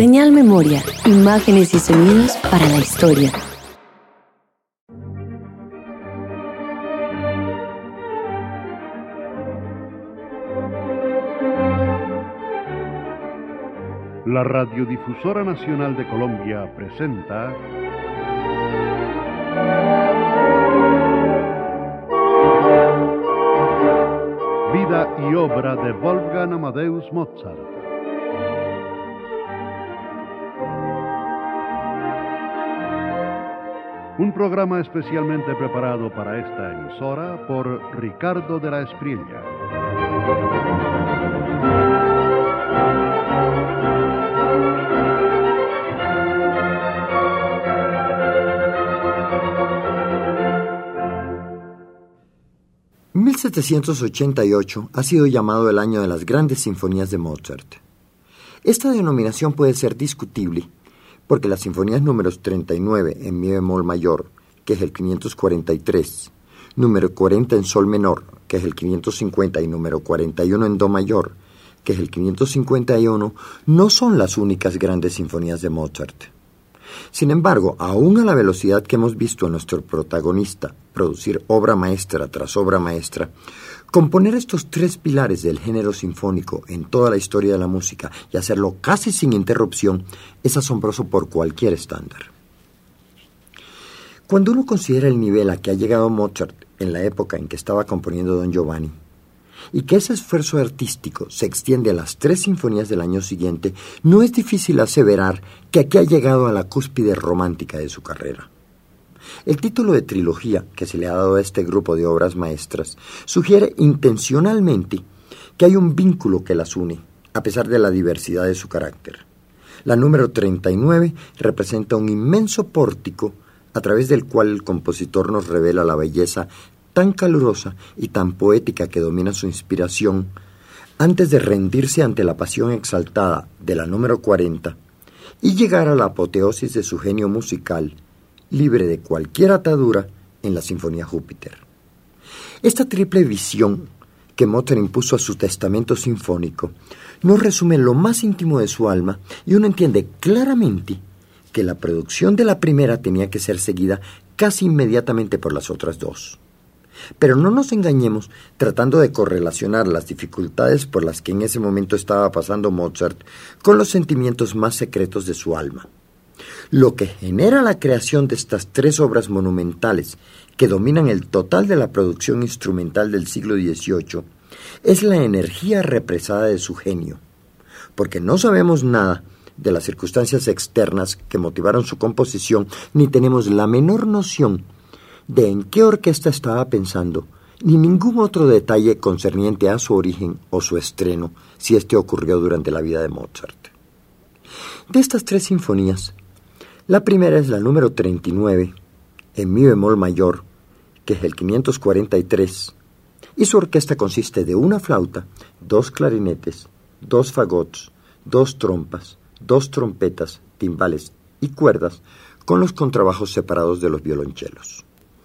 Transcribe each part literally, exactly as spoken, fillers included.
Señal Memoria, imágenes y sonidos para la historia. La Radiodifusora Nacional de Colombia presenta Vida y obra de Wolfgang Amadeus Mozart. Un programa especialmente preparado para esta emisora por Ricardo de la Espriella. mil setecientos ochenta y ocho ha sido llamado el año de las grandes sinfonías de Mozart. Esta denominación puede ser discutible porque las sinfonías números treinta y nueve en mi bemol mayor, que es el quinientos cuarenta y tres, número cuarenta en sol menor, que es el quinientos cincuenta, y número cuarenta y uno en do mayor, que es el quinientos cincuenta y uno, no son las únicas grandes sinfonías de Mozart. Sin embargo, aún a la velocidad que hemos visto a nuestro protagonista producir obra maestra tras obra maestra, componer estos tres pilares del género sinfónico en toda la historia de la música y hacerlo casi sin interrupción es asombroso por cualquier estándar. Cuando uno considera el nivel a que ha llegado Mozart en la época en que estaba componiendo Don Giovanni, y que ese esfuerzo artístico se extiende a las tres sinfonías del año siguiente, no es difícil aseverar que aquí ha llegado a la cúspide romántica de su carrera. El título de trilogía que se le ha dado a este grupo de obras maestras sugiere intencionalmente que hay un vínculo que las une, a pesar de la diversidad de su carácter. La número treinta y nueve representa un inmenso pórtico a través del cual el compositor nos revela la belleza tan calurosa y tan poética que domina su inspiración, antes de rendirse ante la pasión exaltada de la número cuarenta y llegar a la apoteosis de su genio musical, libre de cualquier atadura, en la Sinfonía Júpiter. Esta triple visión que Mozart impuso a su testamento sinfónico nos resume lo más íntimo de su alma, y uno entiende claramente que la producción de la primera tenía que ser seguida casi inmediatamente por las otras dos. Pero no nos engañemos tratando de correlacionar las dificultades por las que en ese momento estaba pasando Mozart con los sentimientos más secretos de su alma. Lo que genera la creación de estas tres obras monumentales que dominan el total de la producción instrumental del siglo dieciocho es la energía represada de su genio, porque no sabemos nada de las circunstancias externas que motivaron su composición, ni tenemos la menor noción de en qué orquesta estaba pensando, ni ningún otro detalle concerniente a su origen o su estreno, si este ocurrió durante la vida de Mozart. De estas tres sinfonías, la primera es la número treinta y nueve, en mi bemol mayor, que es el quinientos cuarenta y tres, y su orquesta consiste de una flauta, dos clarinetes, dos fagots, dos trompas, dos trompetas, timbales y cuerdas, con los contrabajos separados de los violonchelos.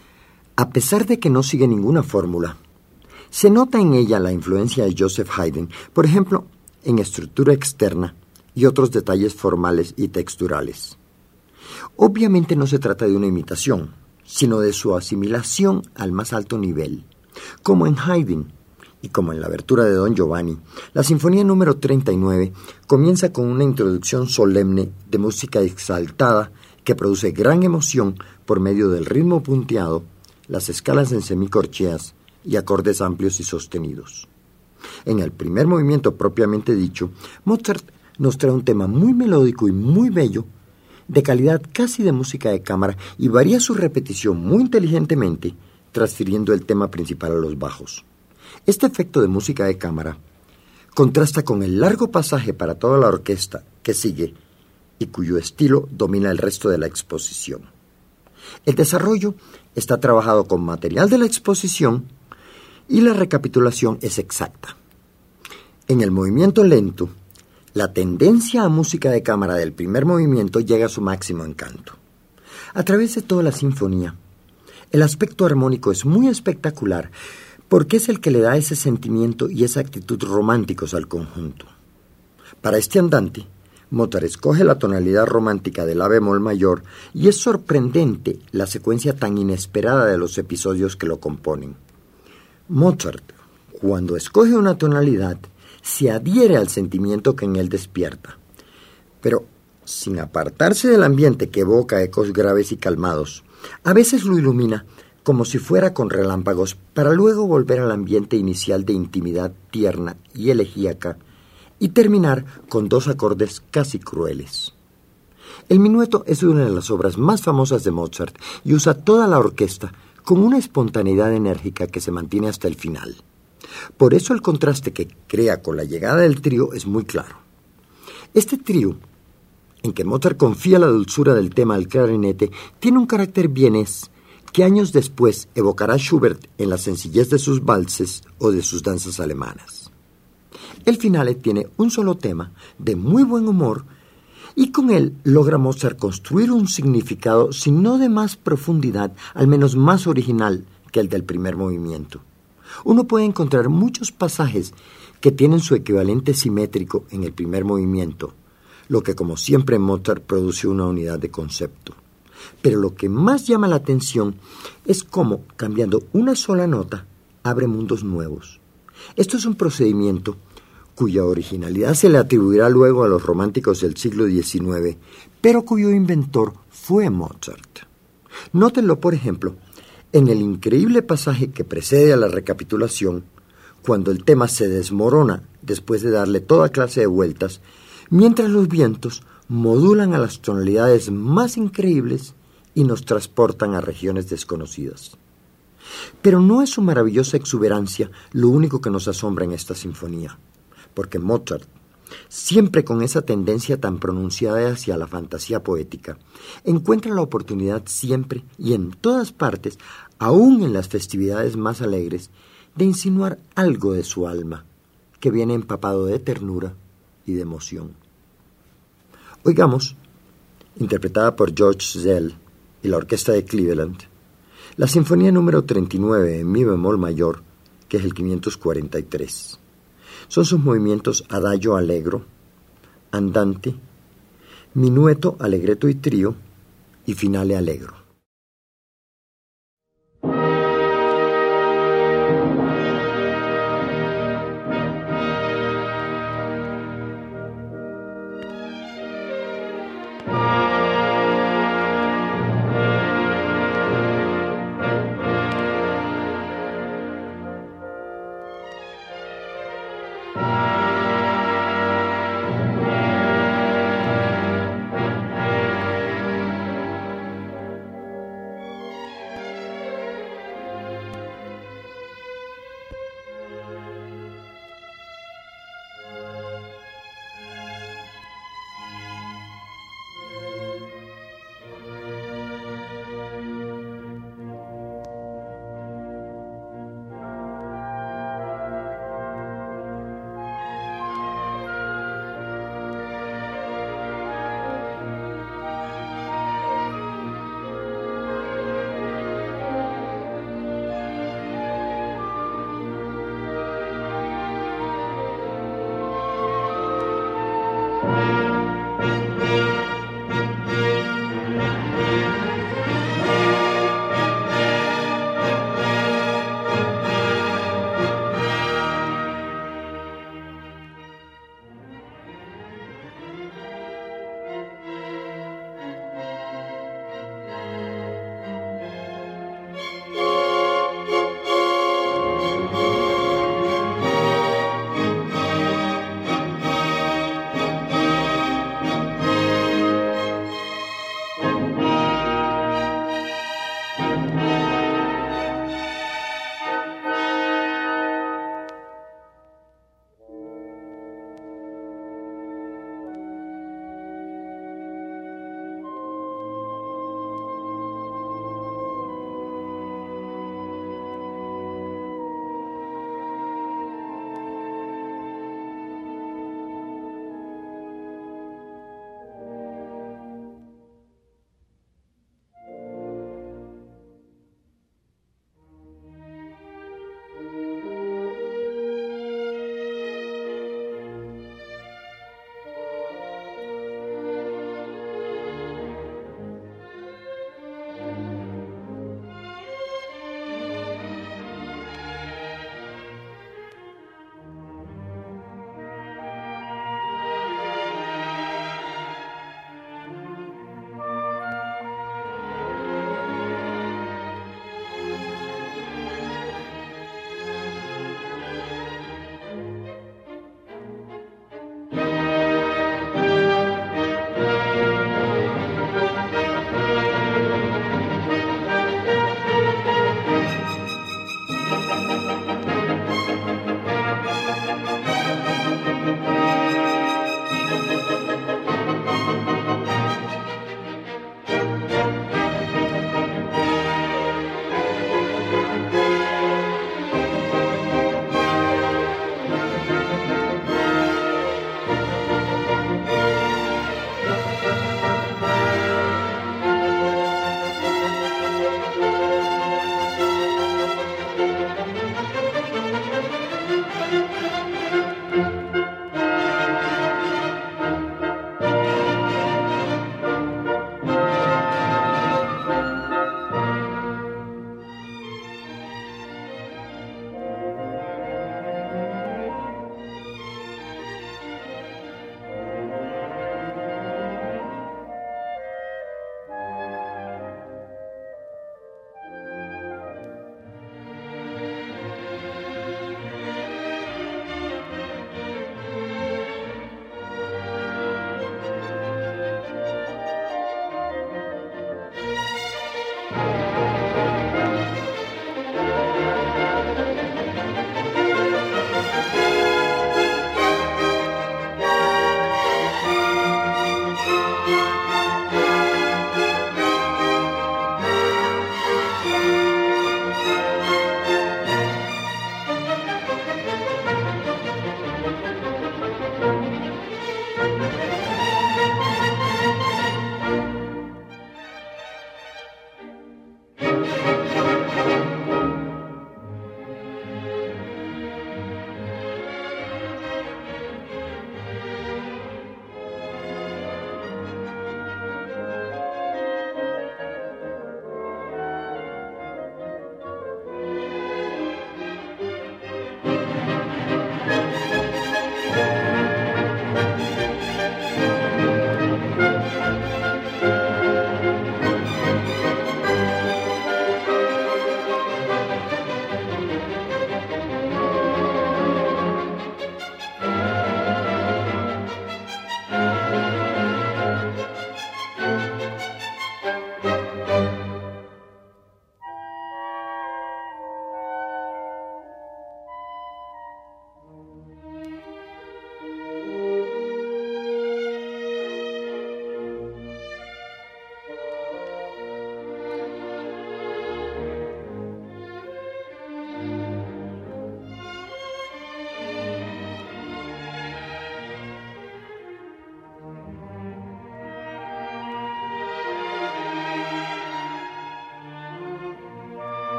A pesar de que no sigue ninguna fórmula, se nota en ella la influencia de Joseph Haydn, por ejemplo, en estructura externa y otros detalles formales y texturales. Obviamente no se trata de una imitación, sino de su asimilación al más alto nivel. Como en Haydn y como en la abertura de Don Giovanni, la sinfonía número treinta y nueve comienza con una introducción solemne de música exaltada que produce gran emoción por medio del ritmo punteado, las escalas en semicorcheas y acordes amplios y sostenidos. En el primer movimiento propiamente dicho, Mozart nos trae un tema muy melódico y muy bello, de calidad casi de música de cámara, y varía su repetición muy inteligentemente, transfiriendo el tema principal a los bajos. Este efecto de música de cámara contrasta con el largo pasaje para toda la orquesta que sigue y cuyo estilo domina el resto de la exposición. El desarrollo está trabajado con material de la exposición y la recapitulación es exacta. En el movimiento lento, la tendencia a música de cámara del primer movimiento llega a su máximo encanto. A través de toda la sinfonía, el aspecto armónico es muy espectacular porque es el que le da ese sentimiento y esa actitud románticos al conjunto. Para este andante, Mozart escoge la tonalidad romántica del la bemol mayor y es sorprendente la secuencia tan inesperada de los episodios que lo componen. Mozart, cuando escoge una tonalidad, se adhiere al sentimiento que en él despierta, pero sin apartarse del ambiente que evoca ecos graves y calmados. A veces lo ilumina como si fuera con relámpagos, para luego volver al ambiente inicial de intimidad tierna y elegíaca y terminar con dos acordes casi crueles. El minueto es una de las obras más famosas de Mozart y usa toda la orquesta con una espontaneidad enérgica que se mantiene hasta el final. Por eso el contraste que crea con la llegada del trío es muy claro. Este trío, en que Mozart confía la dulzura del tema al clarinete, tiene un carácter vienés que años después evocará Schubert en la sencillez de sus valses o de sus danzas alemanas. El finale tiene un solo tema de muy buen humor y con él logra Mozart construir un significado, si no de más profundidad, al menos más original que el del primer movimiento. Uno puede encontrar muchos pasajes que tienen su equivalente simétrico en el primer movimiento, lo que como siempre en Mozart produce una unidad de concepto. Pero lo que más llama la atención es cómo, cambiando una sola nota, abre mundos nuevos. Esto es un procedimiento cuya originalidad se le atribuirá luego a los románticos del siglo diecinueve, pero cuyo inventor fue Mozart. Nótenlo, por ejemplo, en el increíble pasaje que precede a la recapitulación, cuando el tema se desmorona después de darle toda clase de vueltas, mientras los vientos modulan a las tonalidades más increíbles y nos transportan a regiones desconocidas. Pero no es su maravillosa exuberancia lo único que nos asombra en esta sinfonía, porque Mozart, siempre con esa tendencia tan pronunciada hacia la fantasía poética, encuentra la oportunidad siempre y en todas partes, aún en las festividades más alegres, de insinuar algo de su alma, que viene empapado de ternura y de emoción. Oigamos, interpretada por George Szell y la orquesta de Cleveland, la sinfonía número treinta y nueve en mi bemol mayor, que es el quinientos cuarenta y tres. Son sus movimientos adagio allegro, andante, minueto, allegretto y trío, y finale allegro.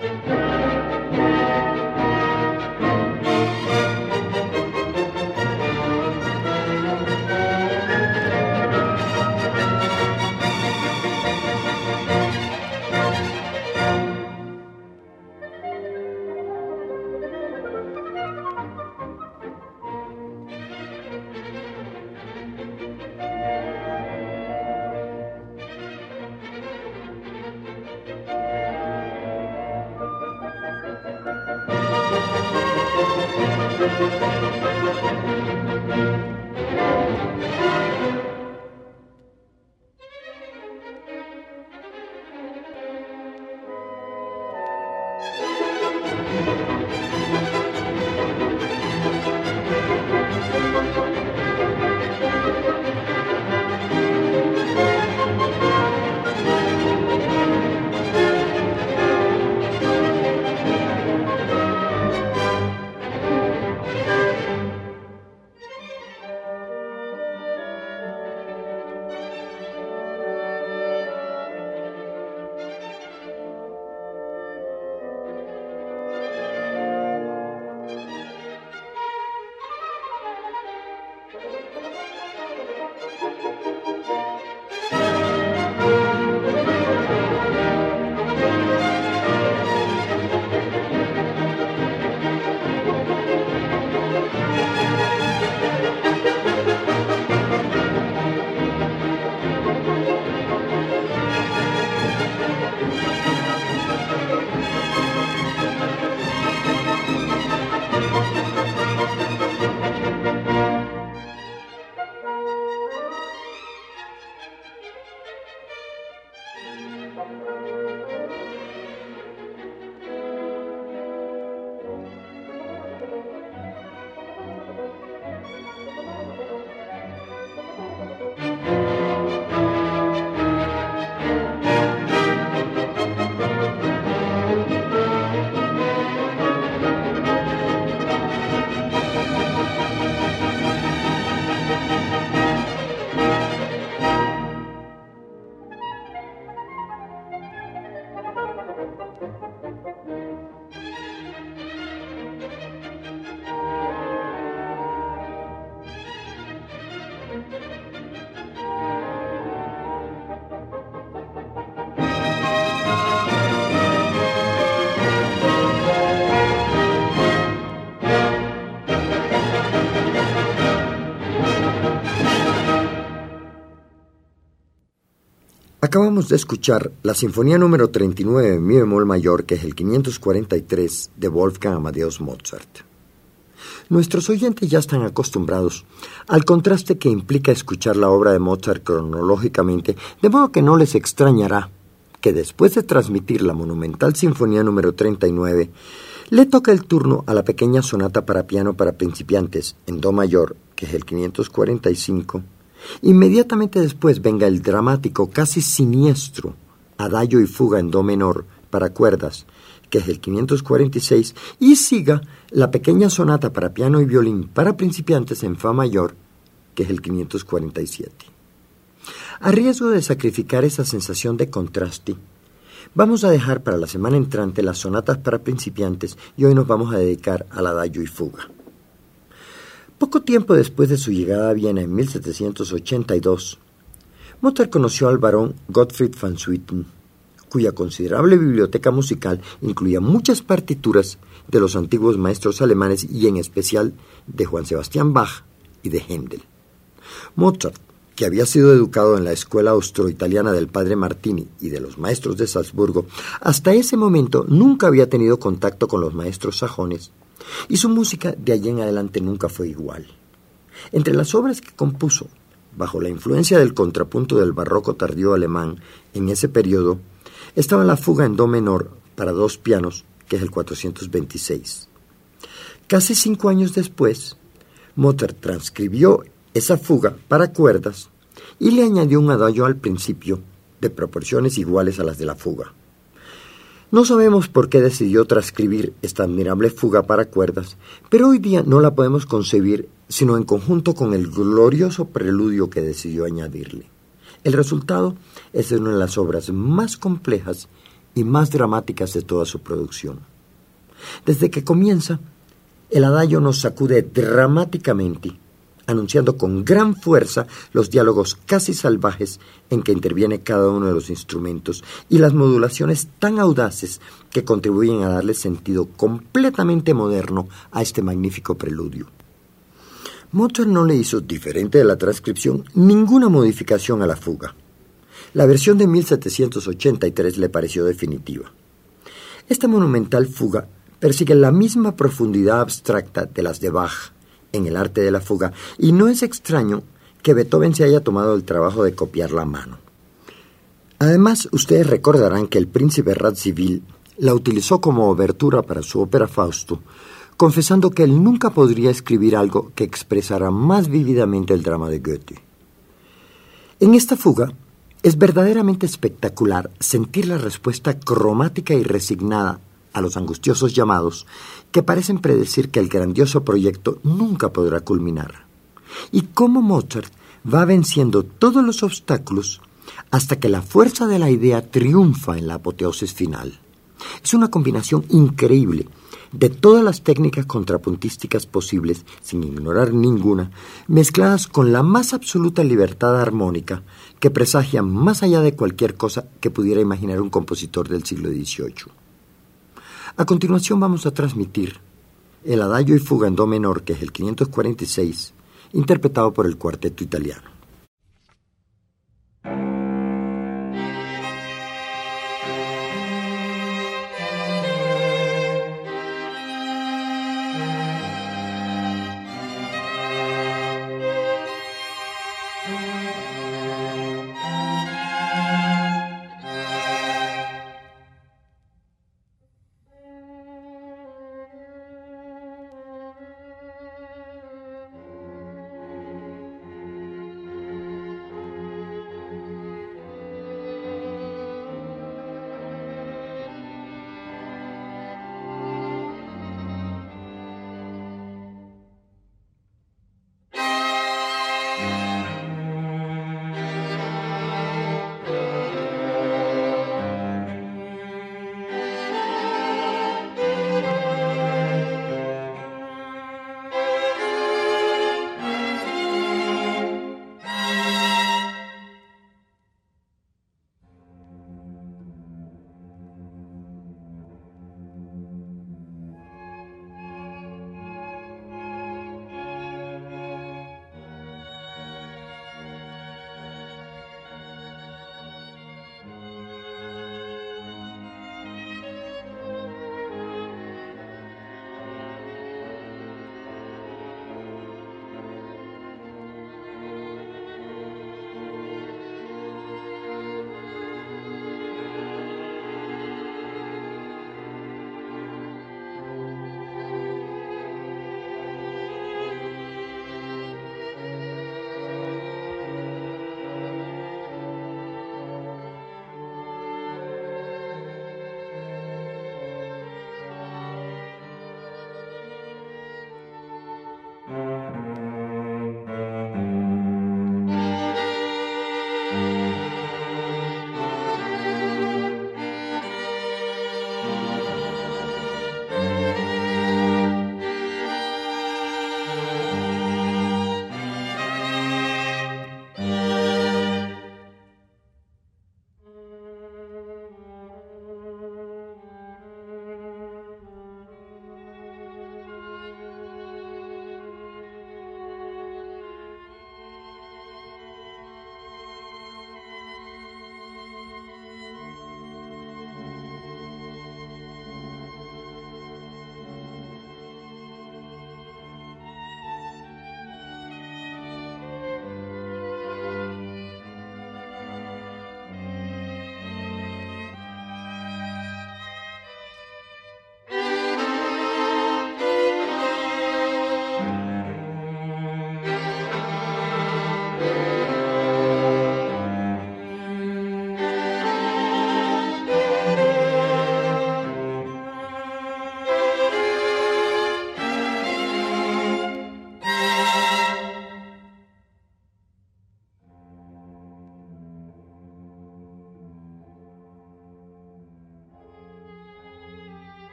Acabamos de escuchar la Sinfonía número treinta y nueve en mi bemol mayor, que es el quinientos cuarenta y tres de Wolfgang Amadeus Mozart. Nuestros oyentes ya están acostumbrados al contraste que implica escuchar la obra de Mozart cronológicamente, de modo que no les extrañará que después de transmitir la monumental Sinfonía número treinta y nueve, le toca el turno a la pequeña sonata para piano para principiantes en do mayor, que es el quinientos cuarenta y cinco. Inmediatamente después venga el dramático, casi siniestro, adagio y fuga en do menor para cuerdas, que es el quinientos cuarenta y seis, y siga la pequeña sonata para piano y violín para principiantes en fa mayor, que es el quinientos cuarenta y siete. A riesgo de sacrificar esa sensación de contraste, vamos a dejar para la semana entrante las sonatas para principiantes y hoy nos vamos a dedicar al adagio y fuga. Poco tiempo después de su llegada a Viena en mil setecientos ochenta y dos, Mozart conoció al barón Gottfried van Swieten, cuya considerable biblioteca musical incluía muchas partituras de los antiguos maestros alemanes y en especial de Juan Sebastián Bach y de Händel. Mozart, que había sido educado en la escuela austroitaliana del padre Martini y de los maestros de Salzburgo, hasta ese momento nunca había tenido contacto con los maestros sajones, y su música de allí en adelante nunca fue igual. Entre las obras que compuso, bajo la influencia del contrapunto del barroco tardío alemán en ese periodo, estaba la fuga en do menor para dos pianos, que es el cuatrocientos veintiséis. Casi cinco años después, Mozart transcribió esa fuga para cuerdas y le añadió un adagio al principio de proporciones iguales a las de la fuga. No sabemos por qué decidió transcribir esta admirable fuga para cuerdas, pero hoy día no la podemos concebir sino en conjunto con el glorioso preludio que decidió añadirle. El resultado es una de las obras más complejas y más dramáticas de toda su producción. Desde que comienza, el adagio nos sacude dramáticamente, anunciando con gran fuerza los diálogos casi salvajes en que interviene cada uno de los instrumentos y las modulaciones tan audaces que contribuyen a darle sentido completamente moderno a este magnífico preludio. Mozart no le hizo, diferente de la transcripción, ninguna modificación a la fuga. La versión de mil setecientos ochenta y tres le pareció definitiva. Esta monumental fuga persigue la misma profundidad abstracta de las de Bach en el arte de la fuga, y no es extraño que Beethoven se haya tomado el trabajo de copiarla a mano. Además, ustedes recordarán que el príncipe Radziwiłł la utilizó como obertura para su ópera Fausto, confesando que él nunca podría escribir algo que expresara más vívidamente el drama de Goethe. En esta fuga, es verdaderamente espectacular sentir la respuesta cromática y resignada a los angustiosos llamados que parecen predecir que el grandioso proyecto nunca podrá culminar, y cómo Mozart va venciendo todos los obstáculos hasta que la fuerza de la idea triunfa en la apoteosis final. Es una combinación increíble de todas las técnicas contrapuntísticas posibles, sin ignorar ninguna, mezcladas con la más absoluta libertad armónica que presagian más allá de cualquier cosa que pudiera imaginar un compositor del siglo dieciocho. A continuación vamos a transmitir el adagio y fuga en do menor, que es el quinientos cuarenta y seis, interpretado por el cuarteto italiano.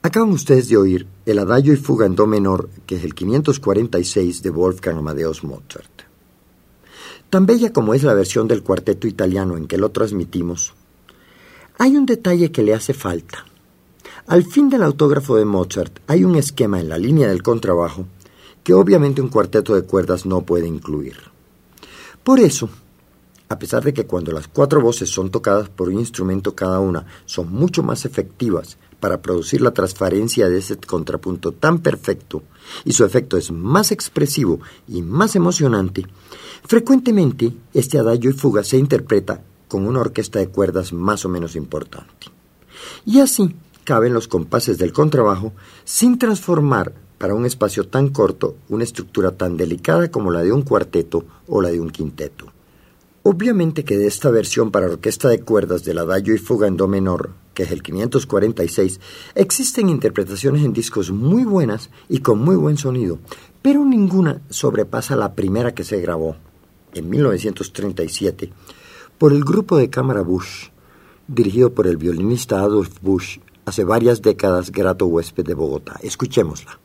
Acaban ustedes de oír el Adagio y Fuga en Do menor, que es el quinientos cuarenta y seis de Wolfgang Amadeus Mozart. Tan bella como es la versión del cuarteto italiano en que lo transmitimos, hay un detalle que le hace falta. Al fin del autógrafo de Mozart hay un esquema en la línea del contrabajo que obviamente un cuarteto de cuerdas no puede incluir. Por eso, a pesar de que cuando las cuatro voces son tocadas por un instrumento cada una son mucho más efectivas para producir la transparencia de ese contrapunto tan perfecto y su efecto es más expresivo y más emocionante, frecuentemente este adagio y fuga se interpreta con una orquesta de cuerdas más o menos importante. Y así caben los compases del contrabajo sin transformar para un espacio tan corto una estructura tan delicada como la de un cuarteto o la de un quinteto. Obviamente que de esta versión para orquesta de cuerdas del Adagio y Fuga en Do menor, que es el quinientos cuarenta y seis, existen interpretaciones en discos muy buenas y con muy buen sonido, pero ninguna sobrepasa la primera que se grabó, en mil novecientos treinta y siete, por el grupo de cámara Busch, dirigido por el violinista Adolf Busch, hace varias décadas grato huésped de Bogotá. Escuchémosla.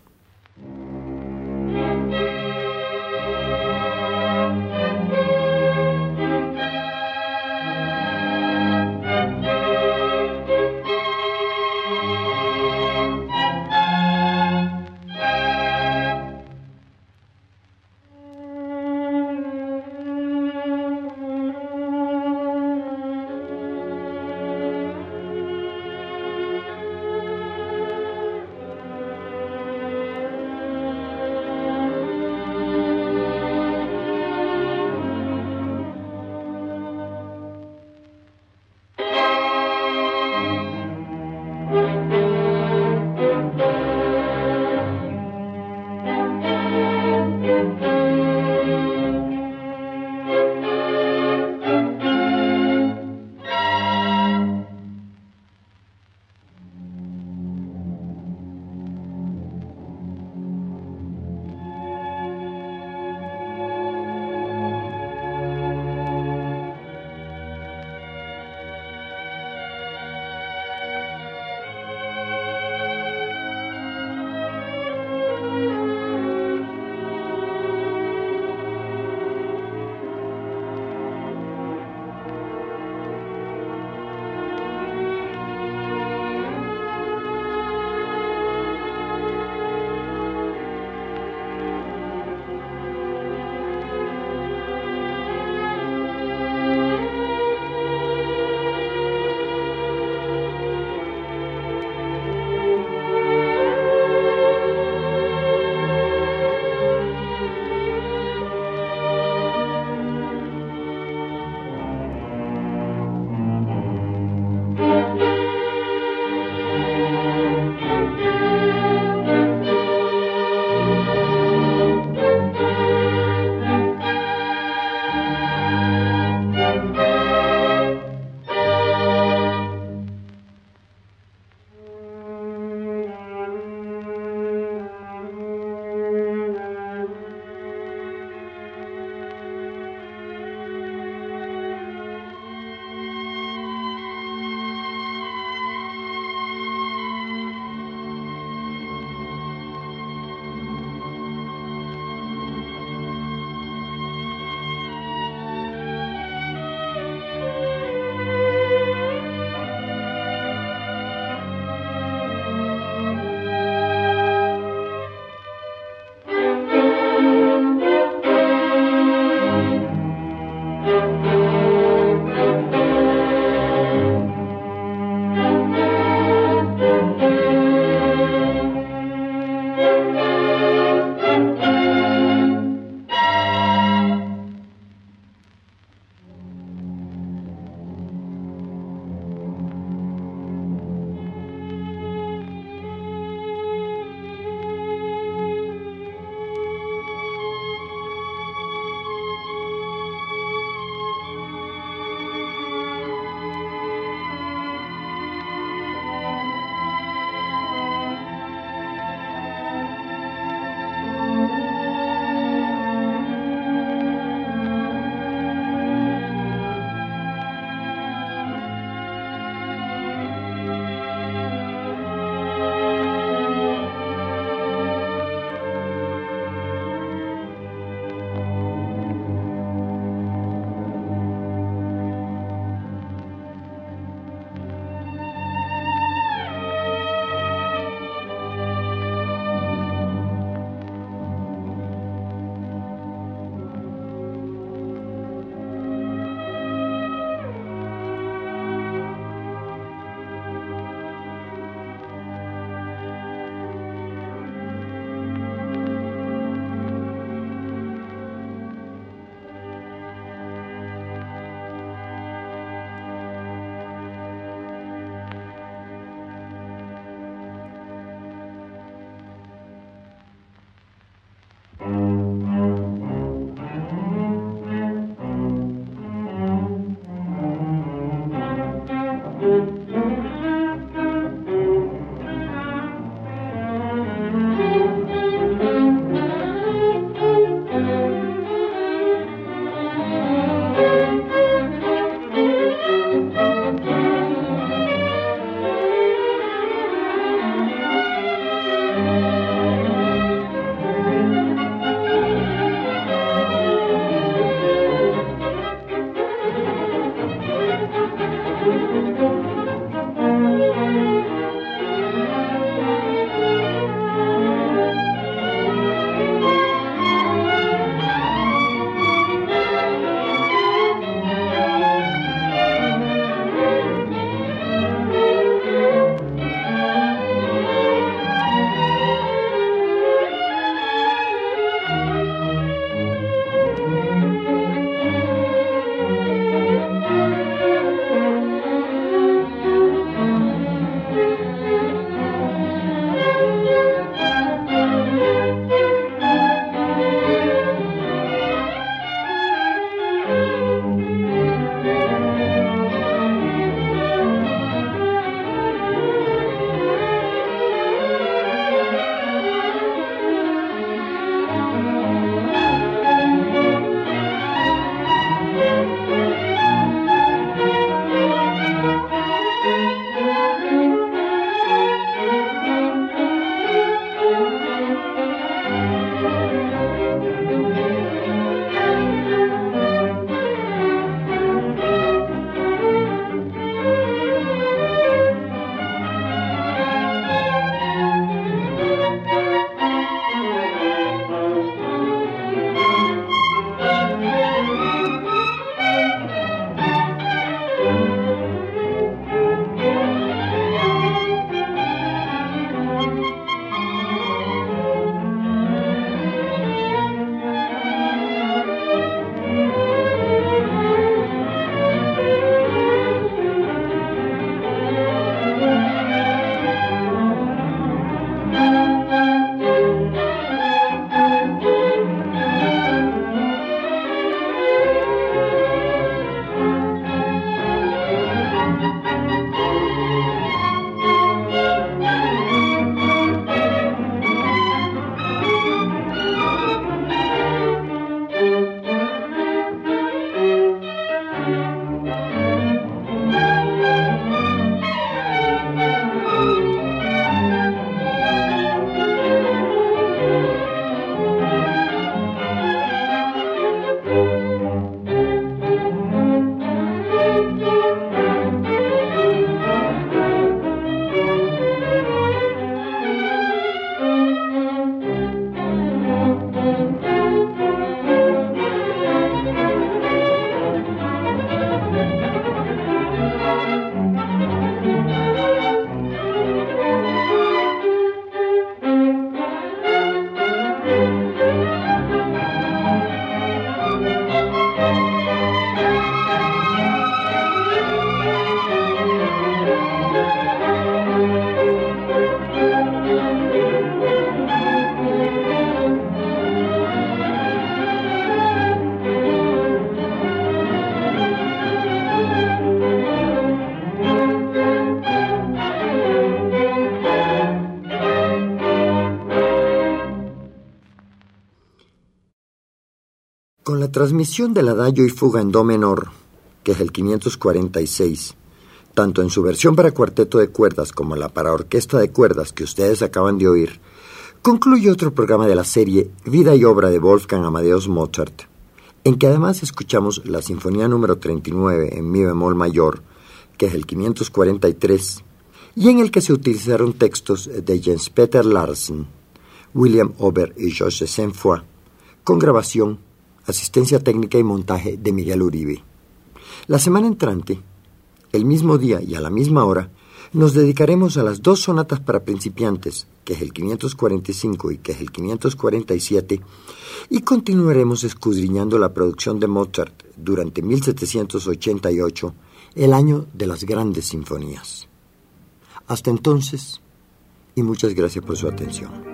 Con la transmisión del Adagio y Fuga en Do menor, que es el quinientos cuarenta y seis, tanto en su versión para cuarteto de cuerdas como la para orquesta de cuerdas que ustedes acaban de oír, concluye otro programa de la serie Vida y obra de Wolfgang Amadeus Mozart, en que además escuchamos la Sinfonía número treinta y nueve en mi bemol mayor, que es el quinientos cuarenta y tres, y en el que se utilizaron textos de Jens Peter Larsen, William Ober y Georges Saint-Foy, con grabación, asistencia técnica y montaje de Miguel Uribe. La semana entrante, el mismo día y a la misma hora, nos dedicaremos a las dos sonatas para principiantes, que es el quinientos cuarenta y cinco y que es el quinientos cuarenta y siete, y continuaremos escudriñando la producción de Mozart durante mil setecientos ochenta y ocho, el año de las grandes sinfonías. Hasta entonces, y muchas gracias por su atención.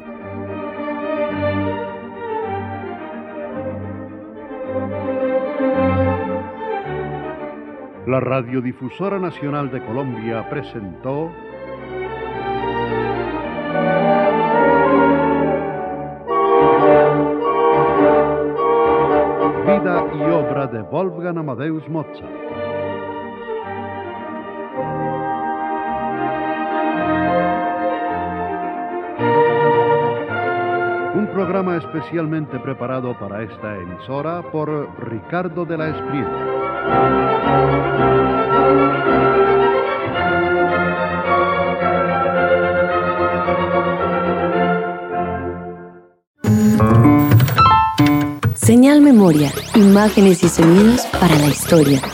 La Radiodifusora Nacional de Colombia presentó Vida y obra de Wolfgang Amadeus Mozart. Un programa especialmente preparado para esta emisora por Ricardo de la Espriella. Señal Memoria, imágenes y sonidos para la historia.